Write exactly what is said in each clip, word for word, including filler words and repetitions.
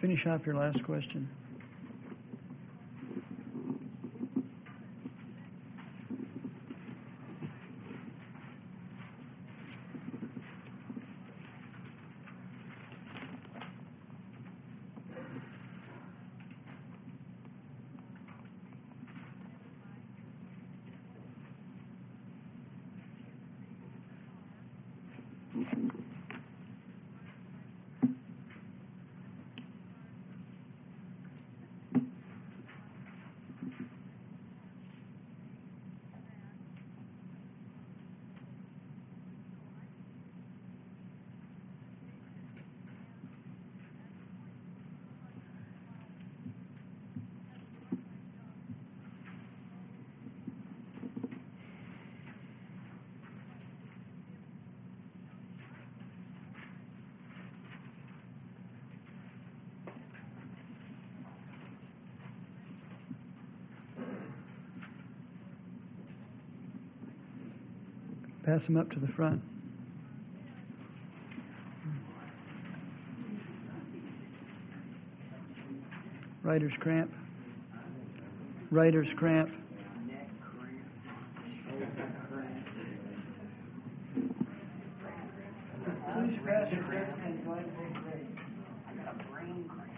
finish off your last question. Pass them up to the front. Writer's cramp. Writer's cramp. Please pass it. I got a brain cramp.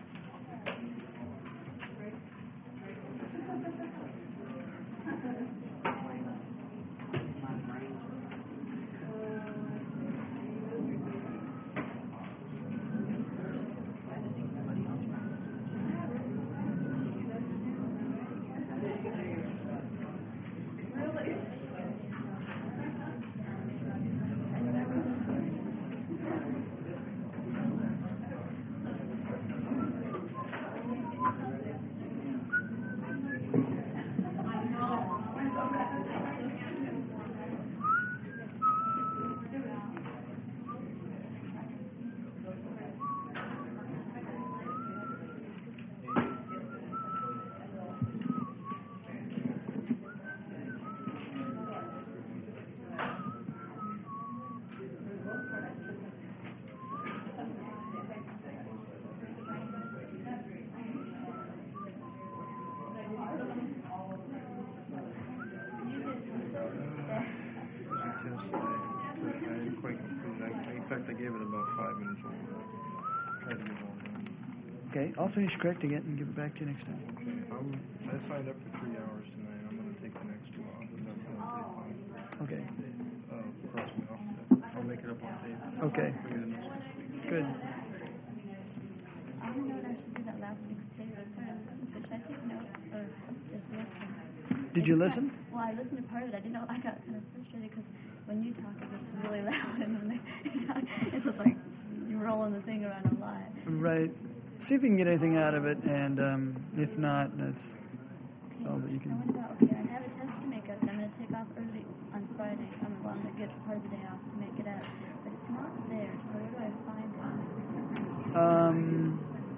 Okay, I'll finish correcting it and give it back to you next time. Okay, I'm, I signed up for three hours tonight. I'm going to take the next two off, and that's going to take fine. Okay. Uh, cross me off. I'll make it up on tape. Okay. Good. I didn't know that I should do that last week's tape. Should I take notes or just listen? Did you listen? Well, I listened to part of it. I didn't know. I got kind of frustrated because when you talk, it gets really loud, and then they, it's just like you're rolling the thing around a lot. Right. See if you can get anything out of it, and um, if not, that's all that you can. What about, okay, I have a test to make up, and I'm going to take off early on Friday. I'm going to get part of the day off to make it up, but it's not there, so where do I find it? Um,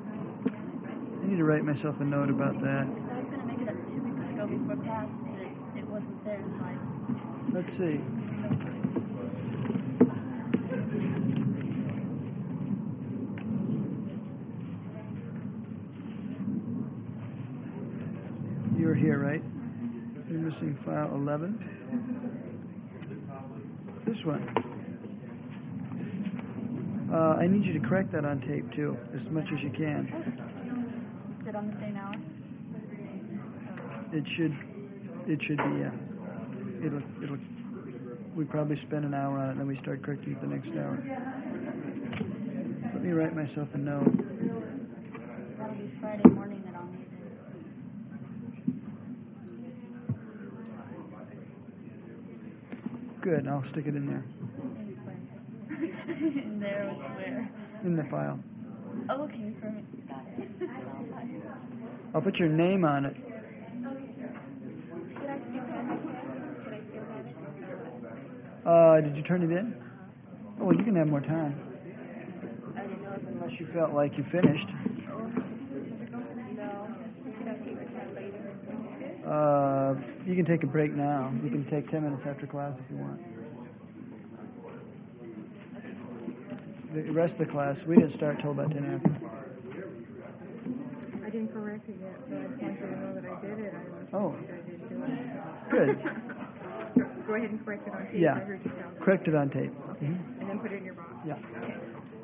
I need to write myself a note about that. Because I was going to make it up two weeks ago before class, but it, it wasn't there, so I... Let's see. You're here, right? You're missing file eleven. This one. Uh, I need you to correct that on tape too, as much as you can. Is it on the same hour? It should. It should be. Yeah. It'll. It'll. We probably spend an hour on it, and then we start correcting it the next hour. Let me write myself a note. That'll be Friday morning that I'll need it. Good, I'll stick it in there. In there was where? In the file. Oh, okay, perfect. Got it. I'll put your name on it. Should I still have it? Should I still have it? Uh, did you turn it in? Oh, well, you can have more time. I didn't know if Unless you felt like you finished. No. Should I take a test later? Uh, you can take a break now. You can take ten minutes after class if you want. The rest of the class, we didn't start till about ten after. didn't correct it yet, so I just want you to know that I did it. I was Oh. I didn't do it. Good. Go, go ahead and correct it on tape. Yeah. I heard you tell me. Correct it on tape. Okay. Mhm. And then put it in your box. Yeah. Okay.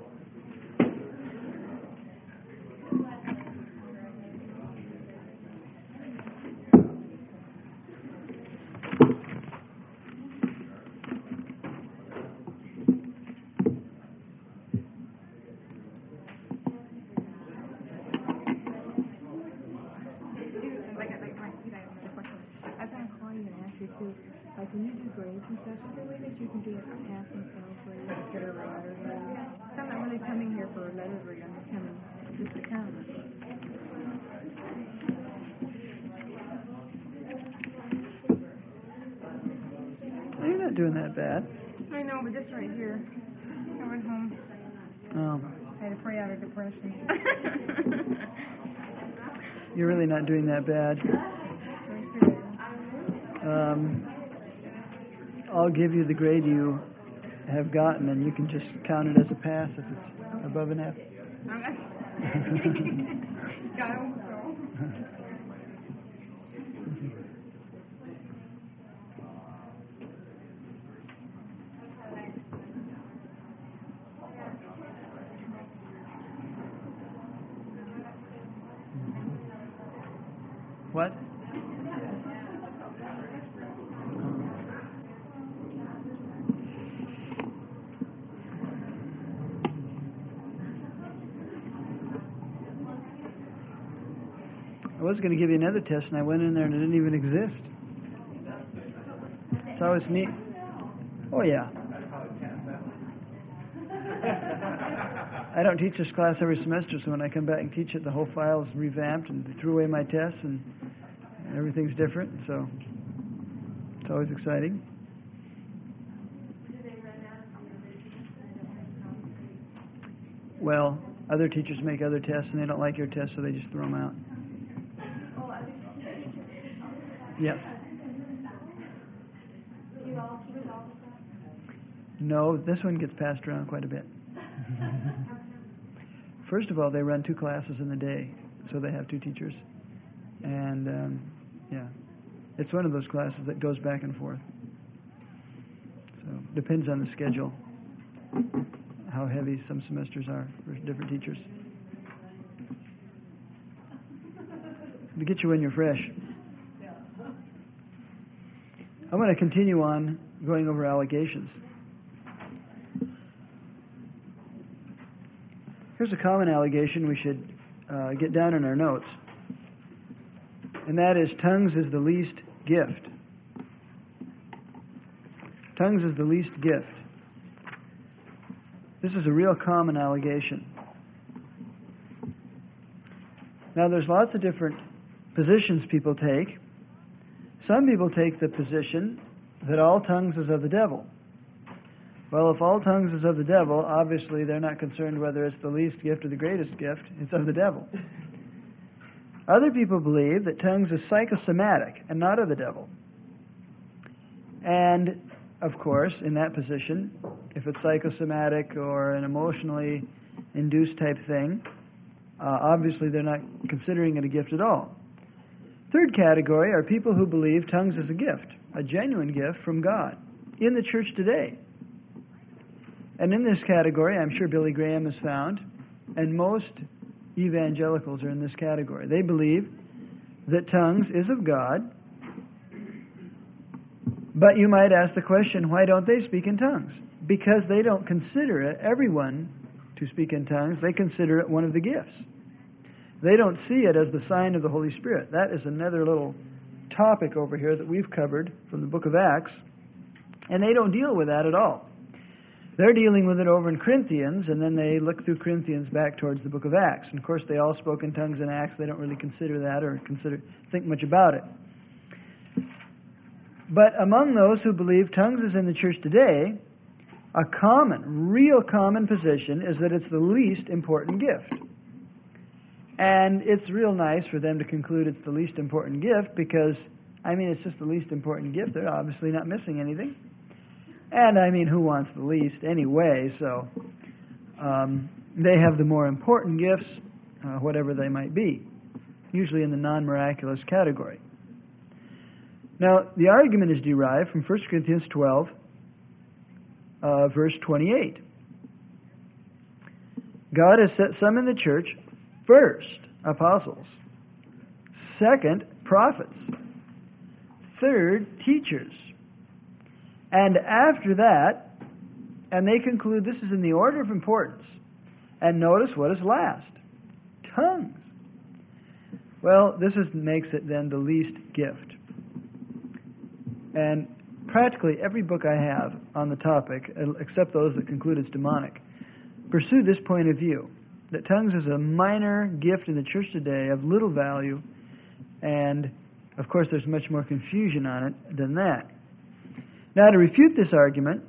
Like, like, like, you know, another question. I was gonna call you and ask you too. Like, when you do grades and stuff, is there a way that you can do it pass and fail grades instead of a letter grade? I'm not really coming here for a letter grade. I'm just coming just to come. You're not doing that bad. I know, but this right here. I went home. Oh, I had to pray out of depression. you're really not doing that bad. Um, I'll give you the grade you have gotten, and you can just count it as a pass if it's above an F. Got it. So. What? I was going to give you another test, and I went in there and it didn't even exist. It's always neat. Oh, yeah. I don't teach this class every semester, so when I come back and teach it, the whole file is revamped, and they threw away my tests, and everything's different, so it's always exciting. Well, other teachers make other tests, and they don't like your tests, so they just throw them out. Yes. No, this one gets passed around quite a bit. First of all, they run two classes in the day, so they have two teachers. And, um, yeah, it's one of those classes that goes back and forth. So, depends on the schedule, how heavy some semesters are for different teachers. To get you when you're fresh. I'm going to continue on going over allegations. Here's a common allegation we should uh, get down in our notes, and that is tongues is the least gift. Tongues is the least gift. This is a real common allegation. Now, there's lots of different positions people take. Some people take the position that all tongues is of the devil. Well, if all tongues is of the devil, obviously they're not concerned whether it's the least gift or the greatest gift. It's of the devil. Other people believe that tongues is psychosomatic and not of the devil. And, of course, in that position, if it's psychosomatic or an emotionally induced type thing, uh, obviously they're not considering it a gift at all. Third category are people who believe tongues is a gift, a genuine gift from God, in the church today. And in this category, I'm sure Billy Graham is found, and most evangelicals are in this category. They believe that tongues is of God, but you might ask the question, why don't they speak in tongues? Because they don't consider it, everyone, to speak in tongues. They consider it one of the gifts. They don't see it as the sign of the Holy Spirit. That is another little topic over here that we've covered from the book of Acts, and they don't deal with that at all. They're dealing with it over in Corinthians, and then they look through Corinthians back towards the book of Acts. And of course, they all spoke in tongues in Acts. They don't really consider that or consider think much about it. But among those who believe tongues is in the church today, a common, real common position is that it's the least important gift. And it's real nice for them to conclude it's the least important gift because, I mean, it's just the least important gift. They're obviously not missing anything. And, I mean, who wants the least anyway? So um, they have the more important gifts, uh, whatever they might be. usually in the non-miraculous category. Now, the argument is derived from First Corinthians twelve, uh, verse twenty-eight. God has set some in the church, first, apostles, second, prophets, third, teachers, and after that, and they conclude this is in the order of importance, and notice what is last, tongues. Well, this is, makes it then the least gift. And practically every book I have on the topic, except those that conclude it's demonic, pursue this point of view, that tongues is a minor gift in the church today of little value, and of course there's much more confusion on it than that. Now, to refute this argument,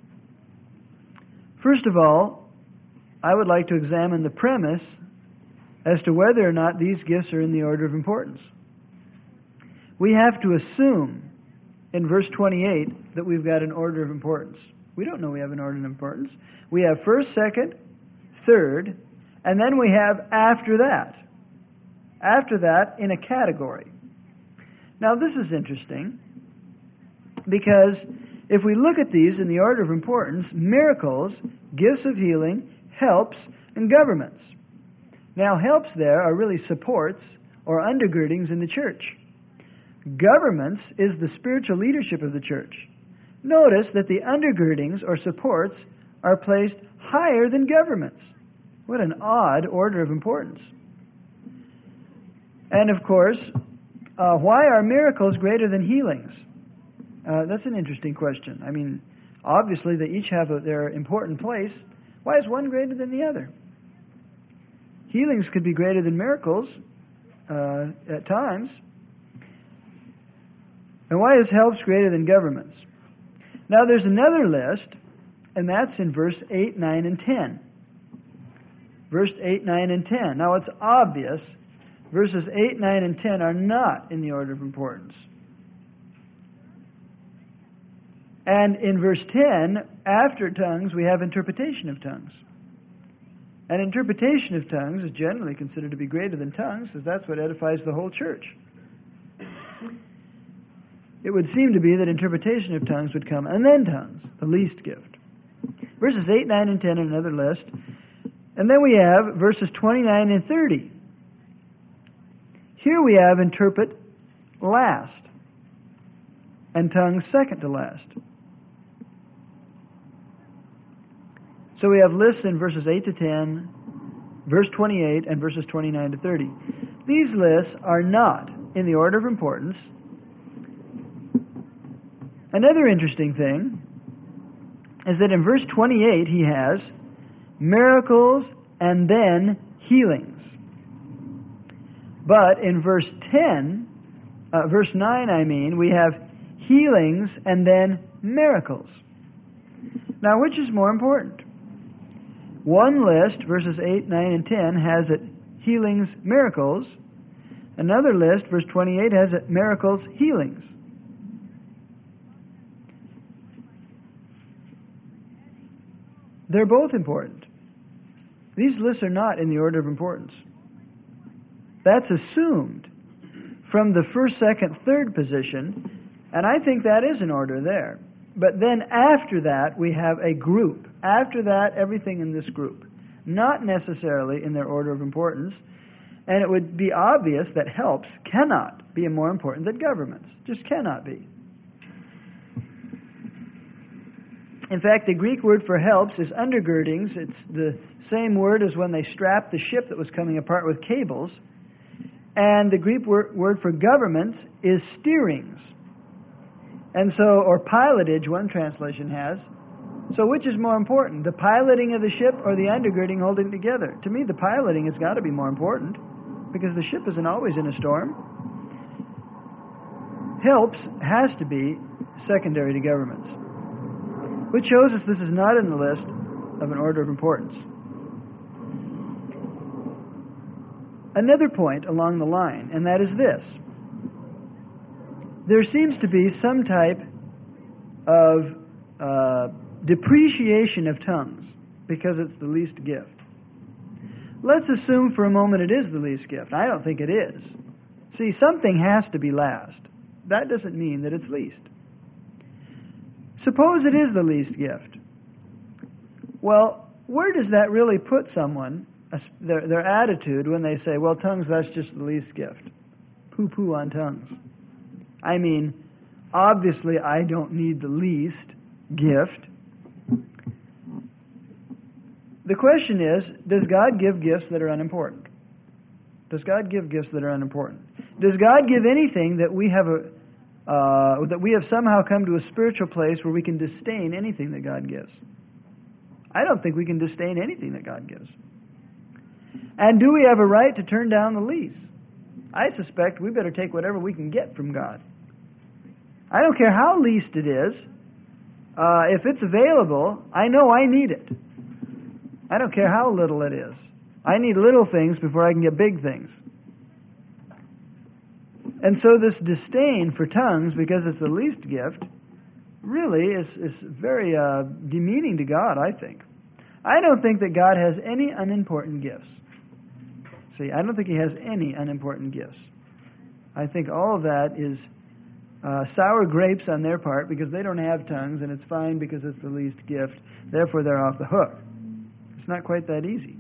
first of all, I would like to examine the premise as to whether or not these gifts are in the order of importance. We have to assume in verse twenty-eight that we've got an order of importance. We don't know we have an order of importance. We have first, second, third, and then we have after that. After that in a category. Now this is interesting because if we look at these in the order of importance, miracles, gifts of healing, helps, and governments. Now helps there are really supports or undergirdings in the church. Governments is the spiritual leadership of the church. Notice that the undergirdings or supports are placed higher than governments. What an odd order of importance. And of course, uh, why are miracles greater than healings? Uh, that's an interesting question. I mean, obviously they each have a, their important place. Why is one greater than the other? Healings could be greater than miracles uh, at times. And why is helps greater than governments? Now there's another list, and that's in verse eight, nine, and ten. Verse eight, nine, and ten. Now it's obvious verses eight, nine, and ten are not in the order of importance. And in verse ten, after tongues, we have interpretation of tongues. And interpretation of tongues is generally considered to be greater than tongues, because that's what edifies the whole church. It would seem to be that interpretation of tongues would come, and then tongues, the least gift. Verses eight, nine, and ten are another list. And then we have verses twenty-nine and thirty. Here we have interpret last, and tongues second to last. So we have lists in verses eight to ten, verse twenty-eight, and verses twenty-nine to thirty. These lists are not in the order of importance. Another interesting thing is that in verse twenty-eight he has miracles and then healings. But in verse ten, uh, verse nine I mean, we have healings and then miracles. Now which is more important? One list, verses eight, nine, and ten, has it healings, miracles. Another list, verse twenty-eight, has it miracles, healings. They're both important. These lists are not in the order of importance. That's assumed from the first, second, third position, and I think that is in order there. But then after that, we have a group. After that, everything in this group. Not necessarily in their order of importance. And it would be obvious that helps cannot be more important than governments. Just cannot be. In fact, the Greek word for helps is undergirdings. It's the same word as when they strapped the ship that was coming apart with cables. And the Greek word for governments is steerings. And so, or pilotage, one translation has. So which is more important, the piloting of the ship or the undergirding holding it together? To me, the piloting has got to be more important, because the ship isn't always in a storm. Helps has to be secondary to governments, which shows us this is not in the list of an order of importance. Another point along the line, and that is this. There seems to be some type of uh, depreciation of tongues because it's the least gift. let's assume for a moment it is the least gift. I don't think it is. See, something has to be last. That doesn't mean that it's least. Suppose it is the least gift. Well, where does that really put someone, their, their attitude, when they say, well, tongues, that's just the least gift? Poo-poo on tongues. I mean, obviously I don't need the least gift. The question is, does God give gifts that are unimportant? Does God give gifts that are unimportant? Does God give anything that we have a uh, that we have somehow come to a spiritual place where we can disdain anything that God gives? I don't think we can disdain anything that God gives. And do we have a right to turn down the least? I suspect we better take whatever we can get from God. I don't care how least it is. Uh, if it's available, I know I need it. I don't care how little it is. I need little things before I can get big things. And so this disdain for tongues, because it's the least gift, really is, is very uh, demeaning to God, I think. I don't think that God has any unimportant gifts. See, I don't think He has any unimportant gifts. I think all of that is uh, sour grapes on their part because they don't have tongues, and it's fine because it's the least gift. Therefore, they're off the hook. It's not quite that easy.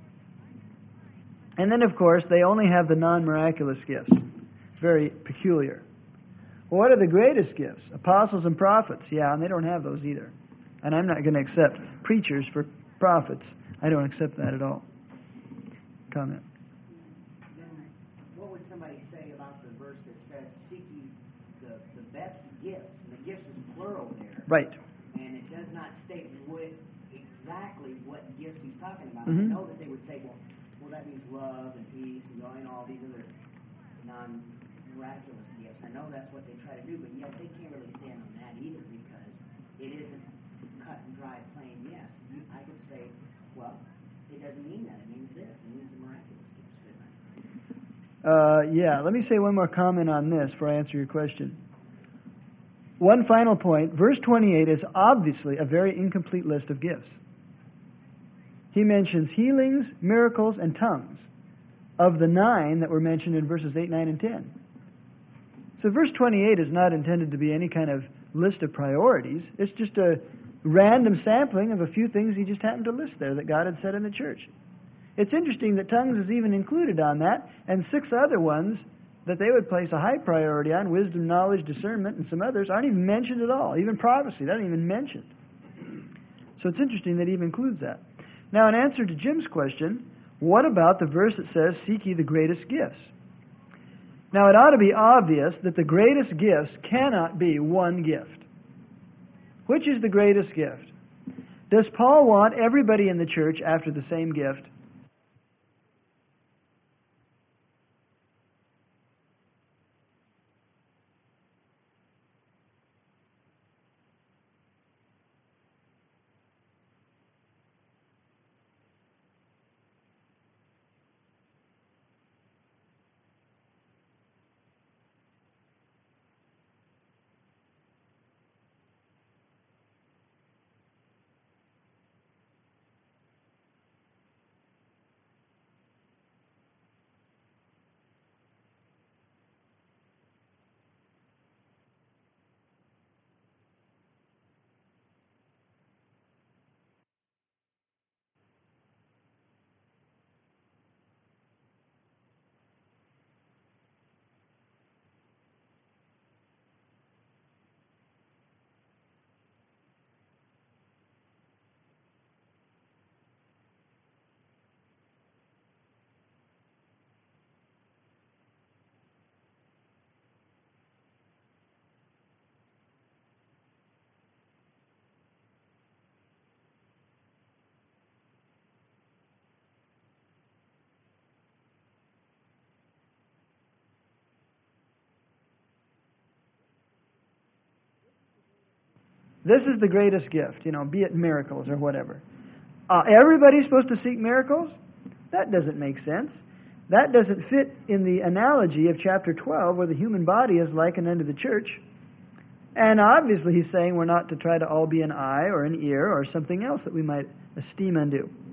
And then, of course, they only have the non-miraculous gifts. It's very peculiar. Well, what are the greatest gifts? Apostles and prophets. Yeah, and they don't have those either. And I'm not going to accept preachers for prophets. I don't accept that at all. Comment. Then what would somebody say about the verse that says, seek ye the, the best gifts? And the gifts is plural there. Right. And it does not state what, exactly what gifts he's talking about. Mm-hmm. I know that they would say, well, well, that means love and peace and joy and all these other non-miraculous gifts. I know that's what they try to do, but yet they can't really stand on that either because it isn't cut and dry, plain yes. You, I could say, well, it doesn't mean that. It means this. It means the miraculous gifts, couldn't I? Uh, yeah, let me say one more comment on this before I answer your question. One final point. Verse twenty-eight is obviously a very incomplete list of gifts. He mentions healings, miracles, and tongues of the nine that were mentioned in verses eight, nine, and ten. So verse twenty-eight is not intended to be any kind of list of priorities. It's just a random sampling of a few things he just happened to list there that God had said in the church. It's interesting that tongues is even included on that, and six other ones that they would place a high priority on, wisdom, knowledge, discernment, and some others, aren't even mentioned at all. Even prophecy, not even mentioned. So it's interesting that he even includes that. Now, in answer to Jim's question, what about the verse that says, seek ye the greatest gifts? Now, it ought to be obvious that the greatest gifts cannot be one gift. Which is the greatest gift? Does Paul want everybody in the church after the same gift? This is the greatest gift, you know, be it miracles or whatever. Uh, everybody's supposed to seek miracles? That doesn't make sense. That doesn't fit in the analogy of chapter twelve where the human body is likened unto the church. And obviously he's saying we're not to try to all be an eye or an ear or something else that we might esteem undue.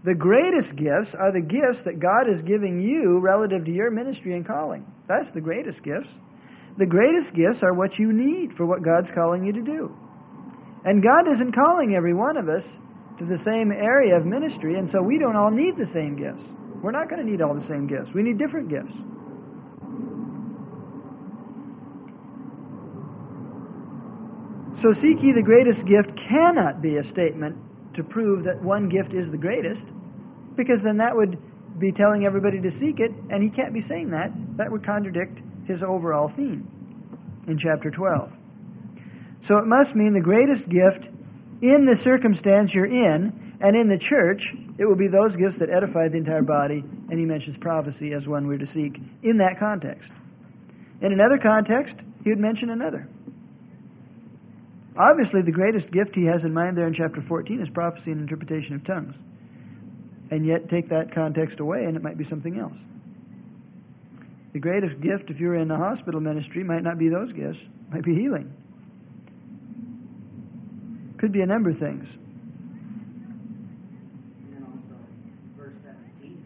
The greatest gifts are the gifts that God is giving you relative to your ministry and calling. That's the greatest gifts. The greatest gifts are what you need for what God's calling you to do. And God isn't calling every one of us to the same area of ministry, and so we don't all need the same gifts. We're not going to need all the same gifts. We need different gifts. So seek ye the greatest gift cannot be a statement to prove that one gift is the greatest, because then that would be telling everybody to seek it, and he can't be saying that. That would contradict his overall theme in chapter twelve. So it must mean the greatest gift in the circumstance you're in, and in the church, it will be those gifts that edify the entire body, and he mentions prophecy as one we're to seek in that context. In another context, he would mention another. Obviously, the greatest gift he has in mind there in chapter fourteen is prophecy and interpretation of tongues. And yet, take that context away, and it might be something else. The greatest gift, if you're in the hospital ministry, might not be those gifts. It might be healing. Could be a number of things. And then also, verse seventeen.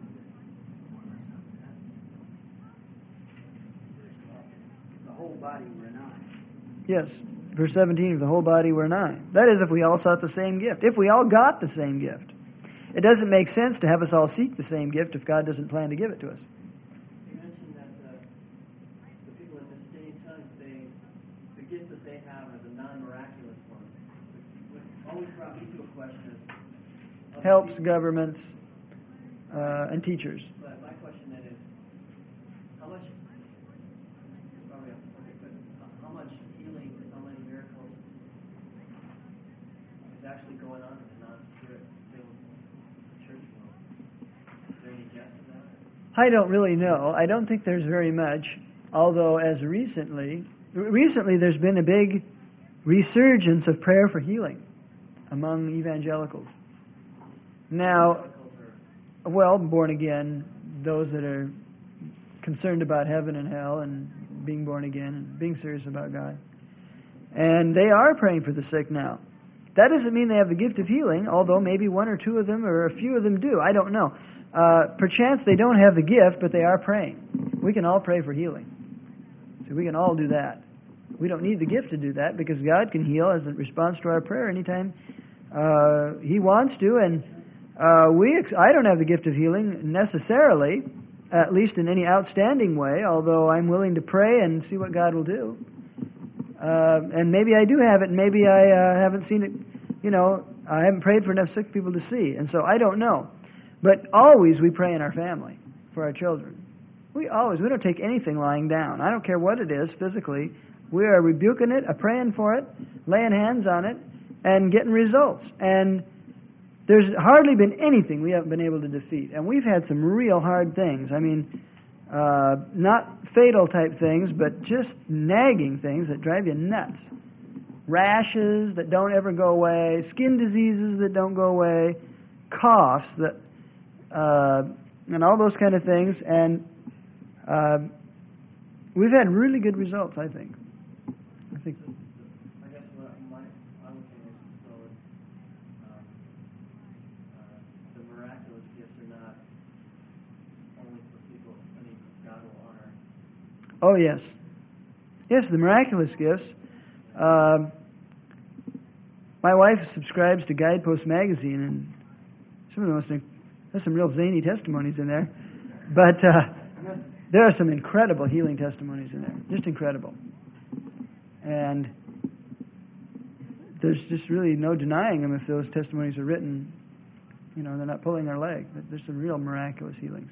The whole body were nine. Yes. Verse seventeen, if the whole body were nine. That is, if we all sought the same gift. If we all got the same gift. It doesn't make sense to have us all seek the same gift if God doesn't plan to give it to us. You mentioned that uh, the people at the same time, they, the gifts that they have are the non-miraculous ones. What always brought me to a question of Helps, governments, uh, and teachers. But my question then is, how much, probably, okay, but how much healing, how many miracles is actually going on in the non-spirit-filled church world? Is there any guess to that? I don't really know. I don't think there's very much, although as recently, recently there's been a big resurgence of prayer for healing among evangelicals. Now, well, born again, those that are concerned about heaven and hell and being born again and being serious about God. And they are praying for the sick now. That doesn't mean they have the gift of healing, although maybe one or two of them or a few of them do. I don't know. Uh, perchance they don't have the gift, but they are praying. We can all pray for healing. So we can all do that. We don't need the gift to do that because God can heal as a response to our prayer anytime uh, He wants to. And uh, we, ex- I don't have the gift of healing necessarily, at least in any outstanding way, although I'm willing to pray and see what God will do. Uh, and maybe I do have it, and maybe I uh, haven't seen it, you know, I haven't prayed for enough sick people to see. And so I don't know. But always we pray in our family for our children. We always, we don't take anything lying down. I don't care what it is physically. We are rebuking it, uh, praying for it, laying hands on it, and getting results. And there's hardly been anything we haven't been able to defeat. And we've had some real hard things. I mean, uh, not fatal type things, but just nagging things that drive you nuts. Rashes that don't ever go away, skin diseases that don't go away, coughs that, uh, and all those kind of things. And uh, we've had really good results, I think. I think. I guess what my, my opinion is, so um, uh, the miraculous gifts are not only for people, I mean, God will honor. Oh, yes. Yes, the miraculous gifts. Uh, my wife subscribes to Guidepost magazine, and some of the most, there's some real zany testimonies in there. But uh, there are some incredible healing testimonies in there. Just incredible. And there's just really no denying them if those testimonies are written. You know, they're not pulling their leg. There's some real miraculous healings.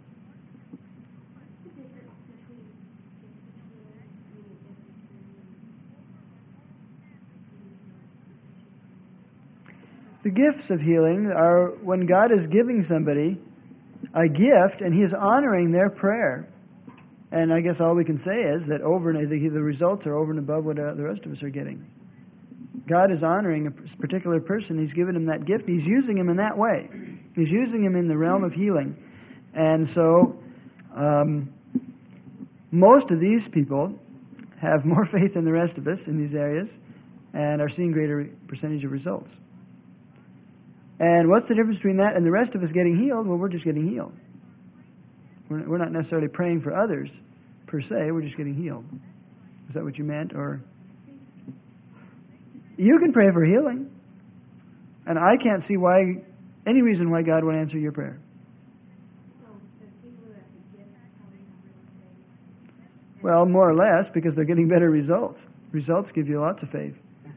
The gifts of healing are when God is giving somebody a gift and He is honoring their prayer. And I guess all we can say is that over and the, the results are over and above what uh, the rest of us are getting. God is honoring a particular person. He's given him that gift. He's using him in that way. He's using him in the realm of healing. And so um, most of these people have more faith than the rest of us in these areas and are seeing greater percentage of results. And what's the difference between that and the rest of us getting healed? Well, we're just getting healed. We're, we're not necessarily praying for others, per se. We're just getting healed. Is that what you meant? Or you can pray for healing. And I can't see why, any reason why God would answer your prayer. Well, more or less, because they're getting better results. Results give you lots of faith.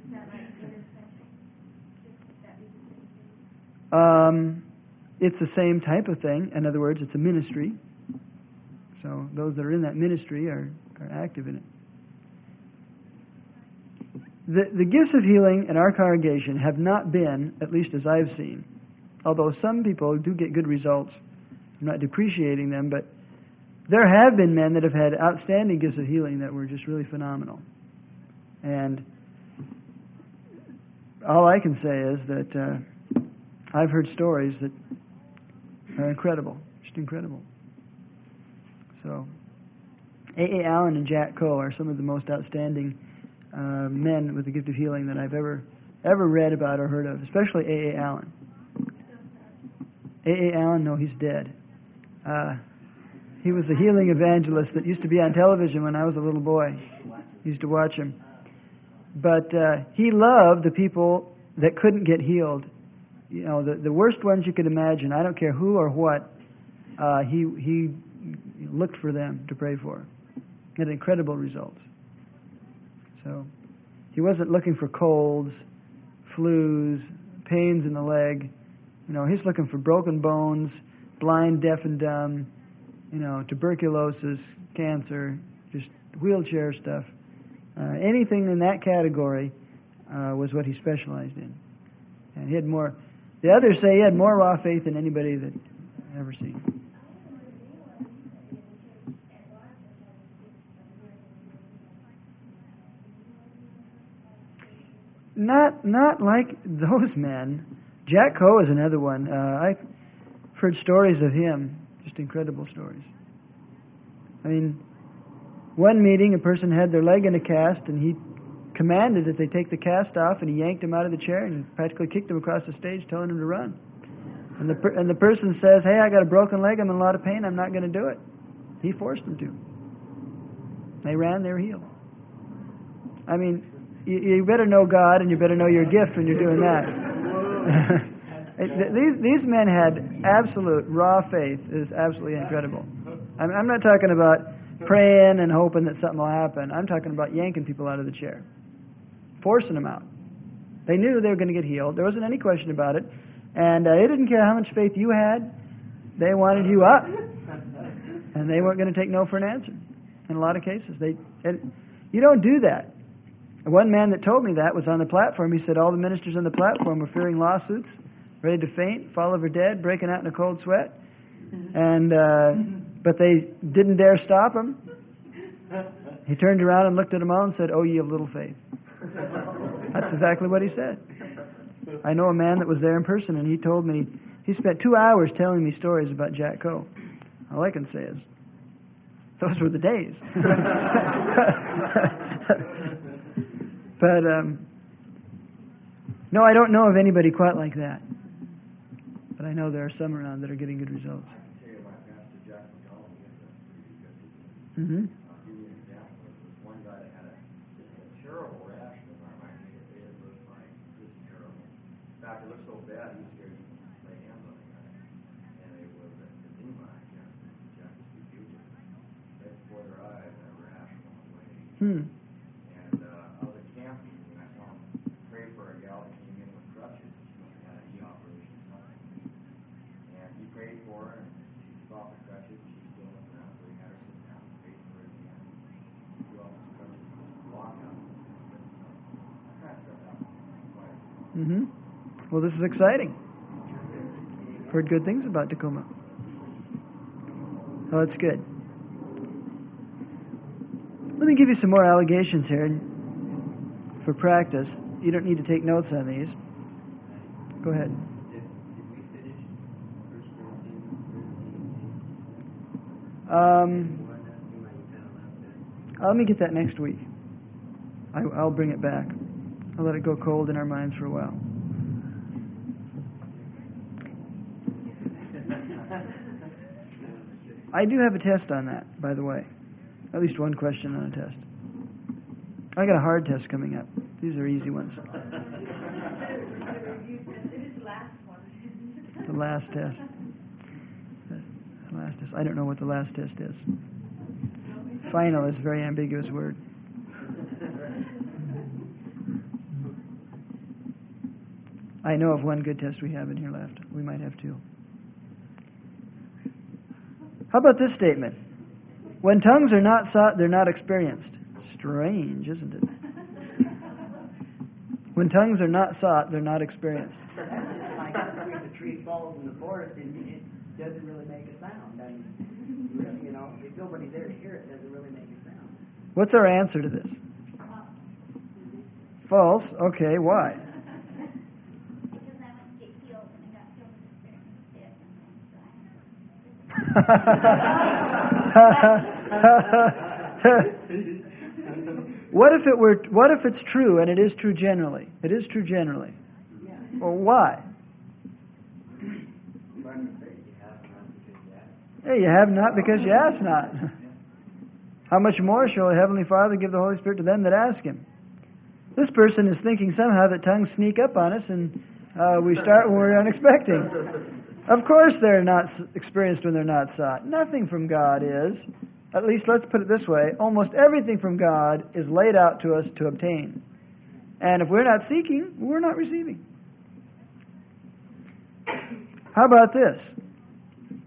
Um, it's the same type of thing. In other words, it's a ministry. So those that are in that ministry are, are active in it. The, the gifts of healing in our congregation have not been, at least as I've seen, although some people do get good results. I'm not depreciating them, but there have been men that have had outstanding gifts of healing that were just really phenomenal. And all I can say is that uh, I've heard stories that are incredible, just incredible. So A A Allen and Jack Coe are some of the most outstanding uh, men with the gift of healing that I've ever ever read about or heard of, especially A A Allen. A A Allen, no, he's dead. Uh, he was the healing evangelist that used to be on television when I was a little boy. Used to watch him. But uh, he loved the people that couldn't get healed. You know, the, the worst ones you could imagine. I don't care who or what. Uh, he he looked for them to pray for. Had incredible results. So he wasn't looking for colds, flus, pains in the leg. You know, he's looking for broken bones, blind, deaf, and dumb. You know, tuberculosis, cancer, just wheelchair stuff. Uh, anything in that category uh, was what he specialized in. And he had more. The others say he had more raw faith than anybody that I've ever seen. Not not like those men. Jack Coe is another one. Uh, I've heard stories of him, just incredible stories. I mean, one meeting, a person had their leg in a cast, and he commanded that they take the cast off, and he yanked him out of the chair and practically kicked him across the stage, telling him to run. And the per- and the person says, "Hey, I got a broken leg. I'm in a lot of pain. I'm not going to do it." He forced them to. They ran. They were healed. I mean, you, you better know God, and you better know your gift when you're doing that. these these men had absolute raw faith. It is absolutely incredible. I'm, I'm not talking about praying and hoping that something will happen. I'm talking about yanking people out of the chair, forcing them out. They knew they were going to get healed. There wasn't any question about it. And uh, they didn't care how much faith you had. They wanted you up. And they weren't going to take no for an answer. In a lot of cases. They, and you don't do that. One man that told me that was on the platform. He said all the ministers on the platform were fearing lawsuits, ready to faint, fall over dead, breaking out in a cold sweat. And uh, but they didn't dare stop him. He turned around and looked at them all and said, "Oh, ye of little faith." That's exactly what he said. I know a man that was there in person, and he told me, he spent two hours telling me stories about Jack Coe. All I can say is, those were the days. But, um, no, I don't know of anybody quite like that. But I know there are some around that are getting good results. Mm-hmm. It looked so bad, he was scared to lay hands on the guy. And it was a demonic cancer. Jack was refusing. Right before their eyes, that rash went away. Hmm. And uh, I was at camp meeting, and I saw him pray for a gal that came in with crutches. She must have had a knee operation or something. And he prayed for her, and she took off the crutches, and she still went around, so he had her sit down and prayed for her again. She threw off the crutches and walked out. That kind of stuff happened quite. Mm-hmm. Well, this is exciting. Heard good things about Tacoma. Oh, that's good. Let me give you some more allegations here for practice. You don't need to take notes on these. Go ahead. Um, let me get that next week. I, I'll bring it back. I'll let it go cold in our minds for a while. I do have a test on that, by the way. At least one question on a test. I got a hard test coming up. These are easy ones. The last test. The last test. I don't know what the last test is. Final is a very ambiguous word. I know of one good test we have in here left. We might have two. How about this statement? When tongues are not sought, they're not experienced. Strange, isn't it? When tongues are not sought, they're not experienced. That's like if a tree falls in the forest and it doesn't really make a sound. I mean, really, you know, if nobody's there to hear it, it doesn't really make a sound. What's our answer to this? False. Okay, why? Because I went to get healed and I got healed with the spirit instead. What if it were? What if it's true, and it is true generally? It is true generally. Yeah. Well, why? Hey, you have not because you ask not. How much more shall the Heavenly Father give the Holy Spirit to them that ask Him? This person is thinking somehow that tongues sneak up on us, and uh, we start when we're unexpecting. Of course, they're not experienced when they're not sought. Nothing from God is. At least let's put it this way, almost everything from God is laid out to us to obtain. And if we're not seeking, we're not receiving. How about this?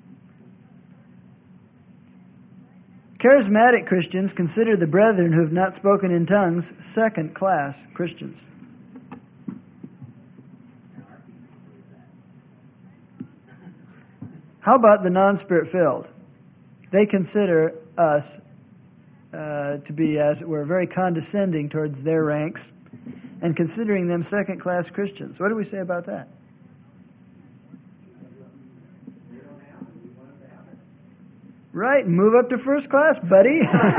Charismatic Christians consider the brethren who have not spoken in tongues second-class Christians. How about the non-Spirit-filled? They consider us uh, to be, as it were, very condescending towards their ranks and considering them second-class Christians. What do we say about that? Right, move up to first class, buddy.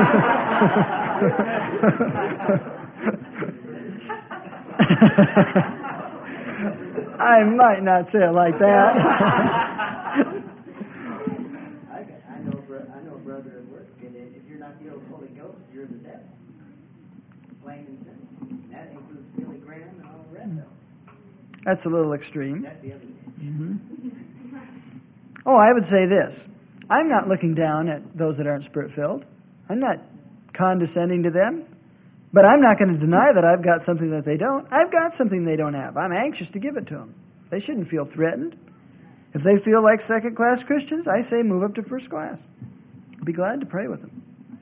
I might not say it like that. That's a little extreme. Mm-hmm. Oh, I would say this. I'm not looking down at those that aren't Spirit-filled. I'm not condescending to them. But I'm not going to deny that I've got something that they don't. I've got something they don't have. I'm anxious to give it to them. They shouldn't feel threatened. If they feel like second-class Christians, I say move up to first class. I'd be glad to pray with them.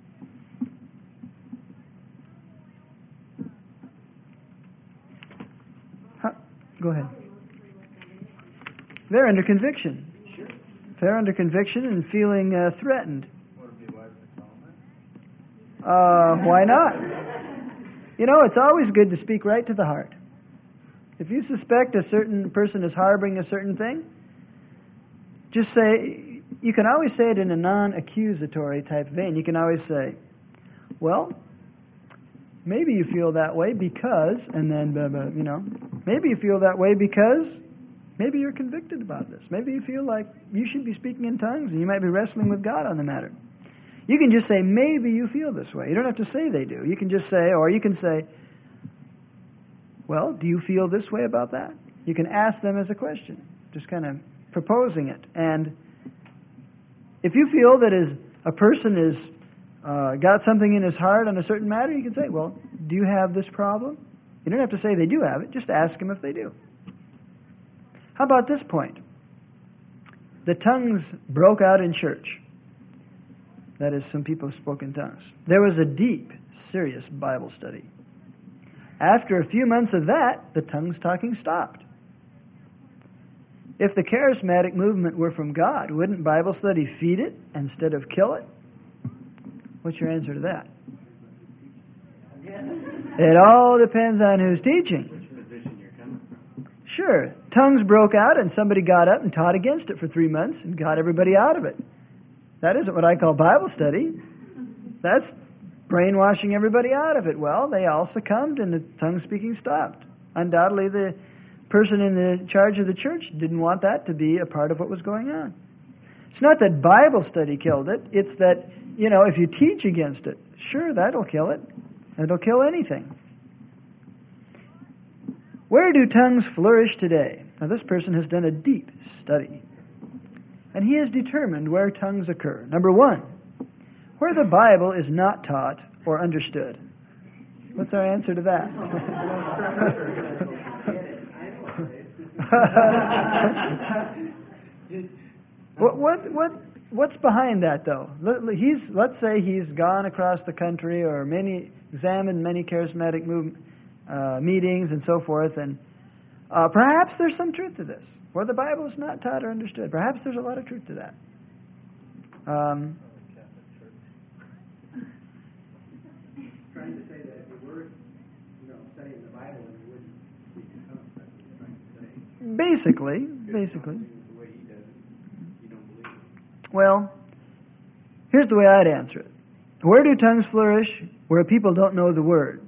Go ahead. They're under conviction. Sure. They're under conviction and feeling uh, threatened. Would it be wise to tell them that? Uh, why not? You know, it's always good to speak right to the heart. If you suspect a certain person is harboring a certain thing, just say, you can always say it in a non-accusatory type vein. You can always say, well, maybe you feel that way because, and then, blah, blah, you know, maybe you feel that way because maybe you're convicted about this. Maybe you feel like you should be speaking in tongues and you might be wrestling with God on the matter. You can just say, maybe you feel this way. You don't have to say they do. You can just say, or you can say, well, do you feel this way about that? You can ask them as a question, just kind of proposing it. And if you feel that as a person is Uh, got something in his heart on a certain matter, you can say, well, do you have this problem? You don't have to say they do have it. Just ask them if they do. How about this point? The tongues broke out in church. That is, some people spoke in tongues. There was a deep, serious Bible study. After a few months of that, the tongues talking stopped. If the charismatic movement were from God, wouldn't Bible study feed it instead of kill it? What's your answer to that? It all depends on who's teaching. Sure, tongues broke out and somebody got up and taught against it for three months and got everybody out of it. That isn't what I call Bible study. That's brainwashing everybody out of it. Well, they all succumbed and the tongue speaking stopped. Undoubtedly, the person in the charge of the church didn't want that to be a part of what was going on. It's not that Bible study killed it. It's that, you know, if you teach against it, sure, that'll kill it. It'll kill anything. Where do tongues flourish today? Now, this person has done a deep study. And he has determined where tongues occur. Number one, where the Bible is not taught or understood. What's our answer to that? what, what, what, what's behind that, though? He's, let's say he's gone across the country or many examined many charismatic move, uh, meetings and so forth, and uh, perhaps there's some truth to this. Where the Bible is not taught or understood. Perhaps there's a lot of truth to that. Um, trying to say that if you were, you know, studying the Bible, and you wouldn't speak in tongues, that's what you're trying to say. Basically, basically. The way he does it, you don't believe it. Well, here's the way I'd answer it. Where do tongues flourish? Where people don't know the Word.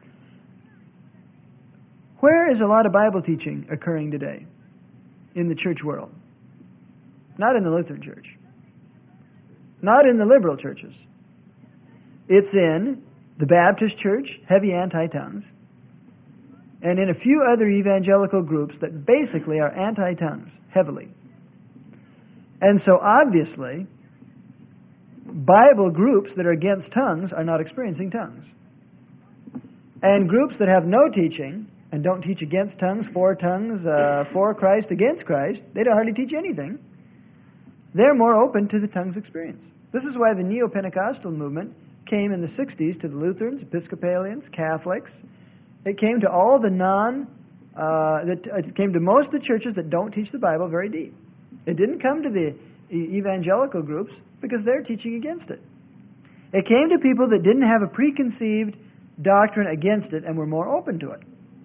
Where is a lot of Bible teaching occurring today? In the church world. Not in the Lutheran church. Not in the liberal churches. It's in the Baptist church, heavy anti-tongues, and in a few other evangelical groups that basically are anti-tongues, heavily. And so obviously, Bible groups that are against tongues are not experiencing tongues. And groups that have no teaching and don't teach against tongues, for tongues, uh, for Christ, against Christ, they don't hardly teach anything. They're more open to the tongues experience. This is why the Neo-Pentecostal movement came in the sixties to the Lutherans, Episcopalians, Catholics. It came to all the non, uh, that, it came to most of the churches that don't teach the Bible very deep. It didn't come to the evangelical groups because they're teaching against it. It came to people that didn't have a preconceived doctrine against it and were more open to it.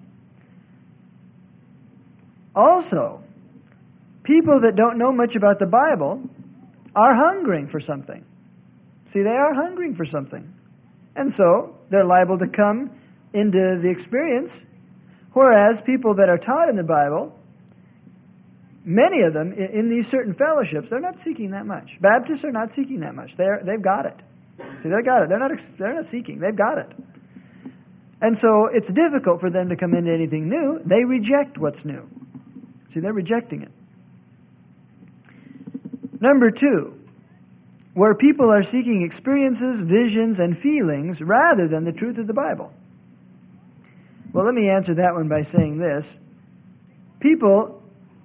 Also, people that don't know much about the Bible are hungering for something. See, they are hungering for something. And so, they're liable to come into the experience, whereas people that are taught in the Bible, many of them, in, in these certain fellowships, they're not seeking that much. Baptists are not seeking that much. They're, they've got it. See, they've got it. They're not, they're not seeking. They've got it. And so, it's difficult for them to come into anything new. They reject what's new. See, they're rejecting it. Number two, where people are seeking experiences, visions, and feelings rather than the truth of the Bible. Well, let me answer that one by saying this. People,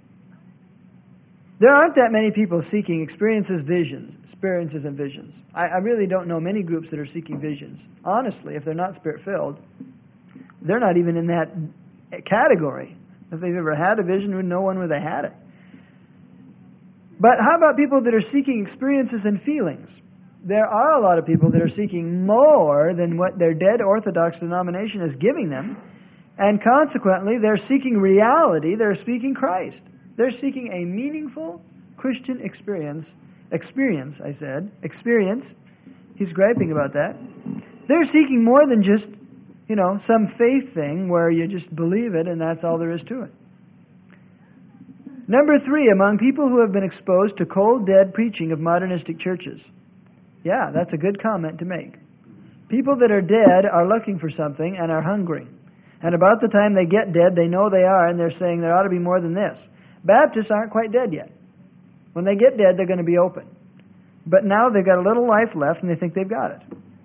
there aren't that many people seeking experiences, visions, experiences and visions. I, I really don't know many groups that are seeking visions. Honestly, if they're not Spirit-filled, they're not even in that category. If they've ever had a vision, would know one where they had it. But how about people that are seeking experiences and feelings? There are a lot of people that are seeking more than what their dead Orthodox denomination is giving them, and consequently they're seeking reality, they're seeking Christ. They're seeking a meaningful Christian experience, experience, I said, experience. He's griping about that. They're seeking more than just, you know, some faith thing where you just believe it and that's all there is to it. Number three, among people who have been exposed to cold, dead preaching of modernistic churches. Yeah, that's a good comment to make. People that are dead are looking for something and are hungry. And about the time they get dead, they know they are, and they're saying there ought to be more than this. Baptists aren't quite dead yet. When they get dead, they're going to be open. But now they've got a little life left, and they think they've got it.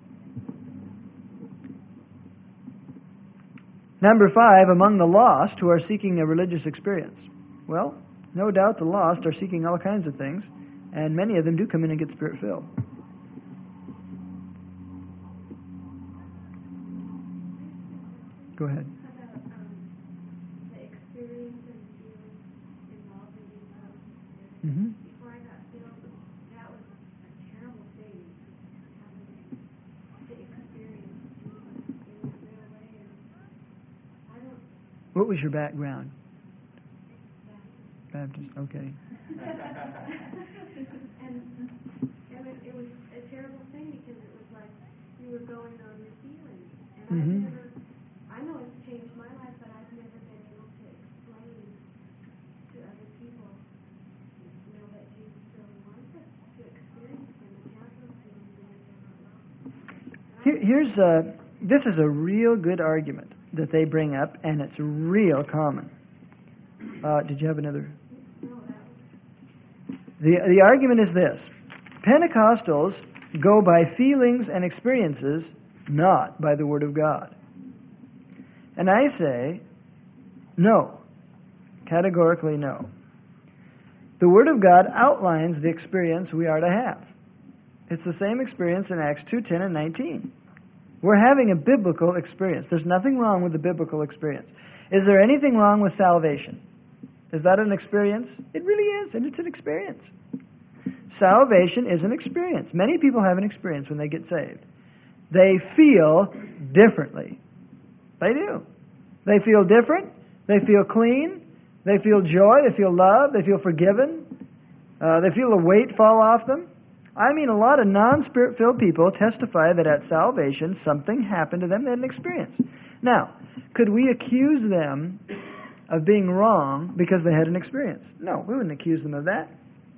Number five, among the lost who are seeking a religious experience. Well, no doubt the lost are seeking all kinds of things, and many of them do come in and get Spirit-filled. Go ahead. Mm-hmm. Before I got filled, that was a terrible thing, having the experience in a real way. And I don't. What was your background? Baptist. Okay. and and it, it was a terrible thing because it was like you were going on your feelings, and Mm-hmm. I never. I know it's changed my life, but I've never been able to explain to other people, you know, that Jesus really wants us here's a, this is a real good argument that they bring up, and it's real common. Uh, did you have another? The, the argument is this. Pentecostals go by feelings and experiences, not by the Word of God. And I say, no. Categorically no. The Word of God outlines the experience we are to have. It's the same experience in Acts two, ten, and nineteen. We're having a biblical experience. There's nothing wrong with the biblical experience. Is there anything wrong with salvation? Is that an experience? It really is, and it's an experience. Salvation is an experience. Many people have an experience when they get saved. They feel differently. They do. They feel different. They feel clean. They feel joy. They feel love. They feel forgiven. Uh, they feel a weight fall off them. I mean, a lot of non-Spirit-filled people testify that at salvation something happened to them. They had an experience. Now, could we accuse them of being wrong because they had an experience? No, we wouldn't accuse them of that.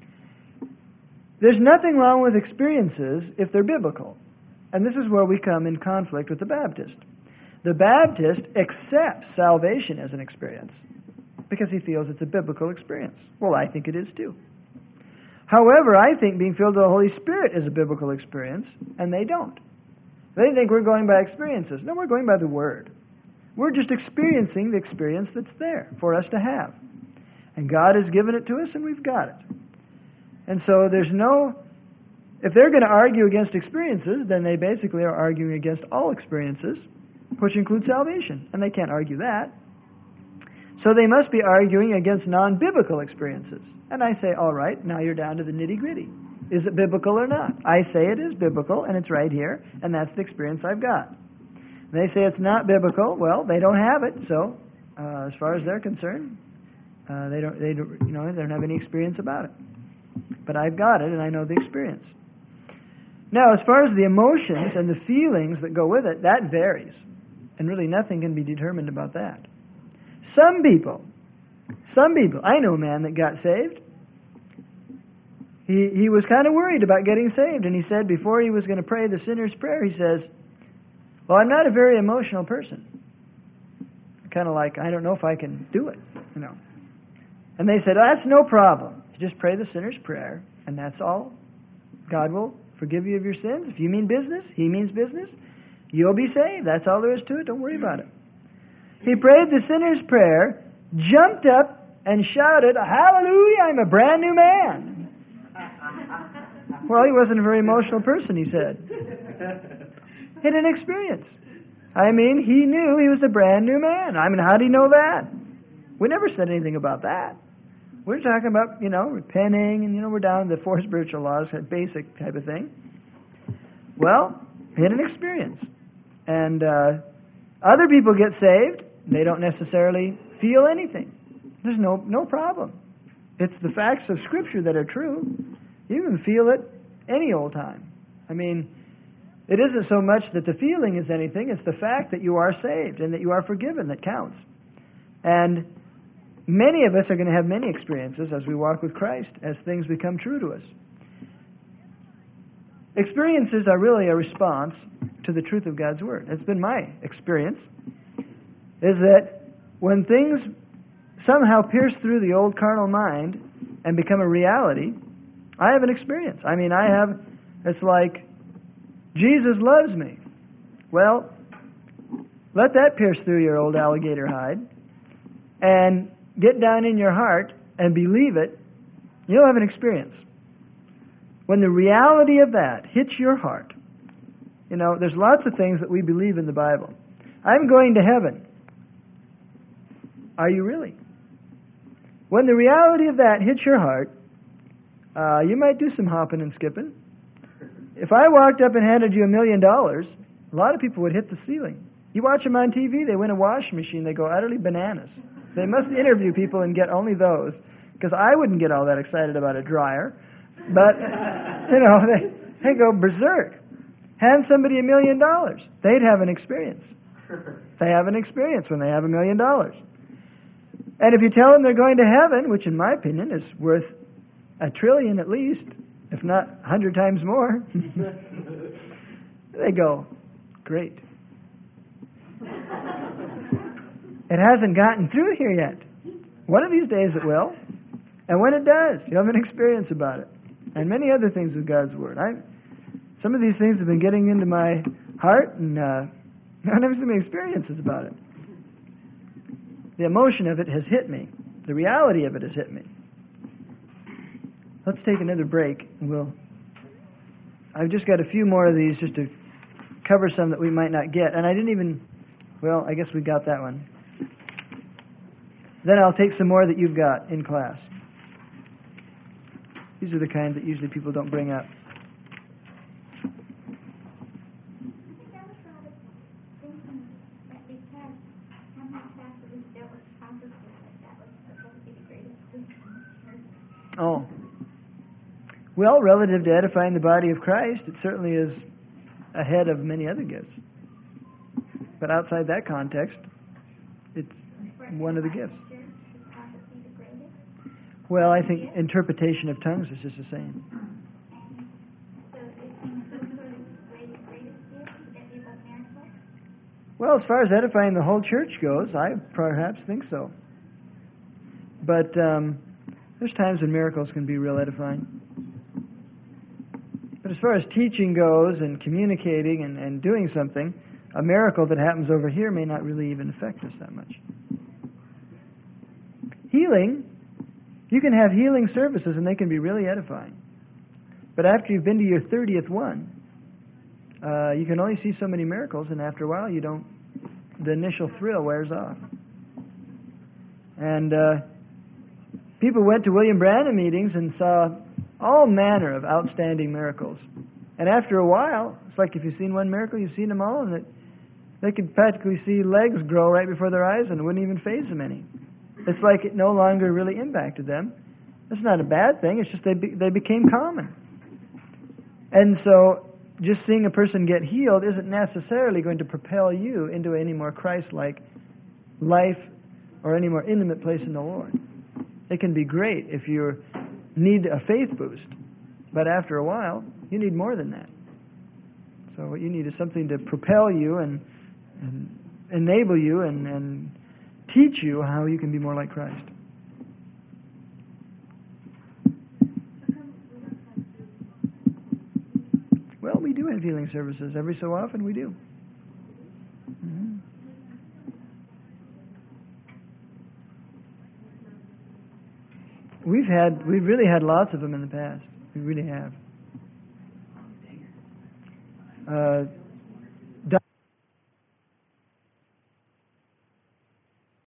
There's nothing wrong with experiences if they're biblical. And this is where we come in conflict with the Baptist. The Baptist accepts salvation as an experience because he feels it's a biblical experience. Well, I think it is too. However, I think being filled with the Holy Spirit is a biblical experience, and they don't. They think we're going by experiences. No, we're going by the Word. We're just experiencing the experience that's there for us to have. And God has given it to us, and we've got it. And so there's no... If they're going to argue against experiences, then they basically are arguing against all experiences, which includes salvation. And they can't argue that. So they must be arguing against non-biblical experiences. And I say, all right, now you're down to the nitty-gritty. Is it biblical or not? I say it is biblical, and it's right here, and that's the experience I've got. They say it's not biblical. Well, they don't have it, so uh, as far as they're concerned, uh, they don't, they don't, you know, they don't have any experience about it. But I've got it, and I know the experience. Now, as far as the emotions and the feelings that go with it, that varies, and really nothing can be determined about that. Some people, some people, I know a man that got saved. He he was kind of worried about getting saved, and he said before he was going to pray the sinner's prayer, he says, well, I'm not a very emotional person. Kind of like, I don't know if I can do it, you know. And they said, oh, that's no problem. You just pray the sinner's prayer, and that's all. God will forgive you of your sins. If you mean business, He means business. You'll be saved. That's all there is to it. Don't worry about it. He prayed the sinner's prayer, jumped up, and shouted, hallelujah, I'm a brand new man. Well, he wasn't a very emotional person, he said. He had an experience. I mean, he knew he was a brand new man. I mean, how did he know that? We never said anything about that. We're talking about, you know, repenting, and, you know, we're down to the four spiritual laws, that basic type of thing. Well, he had an experience. And uh, other people get saved. They don't necessarily feel anything. There's no no problem. It's the facts of Scripture that are true. You can feel it any old time. I mean, it isn't so much that the feeling is anything, it's the fact that you are saved and that you are forgiven that counts. And many of us are going to have many experiences as we walk with Christ, as things become true to us. Experiences are really a response to the truth of God's Word. It's been my experience, is that when things somehow pierce through the old carnal mind and become a reality, I have an experience. I mean, I have, it's like, Jesus loves me. Well, let that pierce through your old alligator hide and get down in your heart and believe it. You'll have an experience. When the reality of that hits your heart, you know, there's lots of things that we believe in the Bible. I'm going to heaven. Are you really? When the reality of that hits your heart, uh, you might do some hopping and skipping. If I walked up and handed you a million dollars, a lot of people would hit the ceiling. You watch them on T V, they win a washing machine, they go utterly bananas. They must interview people and get only those, because I wouldn't get all that excited about a dryer. But, you know, they, they go berserk. Hand somebody a million dollars. They'd have an experience. They have an experience when they have a million dollars. And if you tell them they're going to heaven, which in my opinion is worth a trillion at least, if not a hundred times more, they go, great. It hasn't gotten through here yet. One of these days it will. And when it does, you have an experience about it. And many other things with God's Word. I, some of these things have been getting into my heart, and uh, I'm having some experiences about it. The emotion of it has hit me. The reality of it has hit me. Let's take another break, and we'll... I've just got a few more of these just to cover some that we might not get. And I didn't even... Well, I guess we got that one. Then I'll take some more that you've got in class. These are the kind that usually people don't bring up. Oh. Well, relative to edifying the body of Christ, it certainly is ahead of many other gifts. But outside that context, it's one of the gifts. Well, I think interpretation of tongues is just the same. Well, as far as edifying the whole church goes, I perhaps think so. But um, there's times when miracles can be real edifying. But as far as teaching goes and communicating and, and doing something, a miracle that happens over here may not really even affect us that much. Healing, you can have healing services and they can be really edifying. But after you've been to your thirtieth one, uh, you can only see so many miracles, and after a while you don't, the initial thrill wears off. And uh, people went to William Branham meetings and saw all manner of outstanding miracles. And after a while, it's like if you've seen one miracle, you've seen them all, and that they could practically see legs grow right before their eyes and it wouldn't even faze them any. It's like it no longer really impacted them. That's not a bad thing, it's just they be, they became common. And so just seeing a person get healed isn't necessarily going to propel you into any more Christ-like life or any more intimate place in the Lord. It can be great if you need a faith boost, but after a while, you need more than that. So what you need is something to propel you and, and enable you and, and teach you how you can be more like Christ. Well, we do have healing services. Every so often we do. Mm-hmm. We've had, we've really had lots of them in the past. We really have. Uh,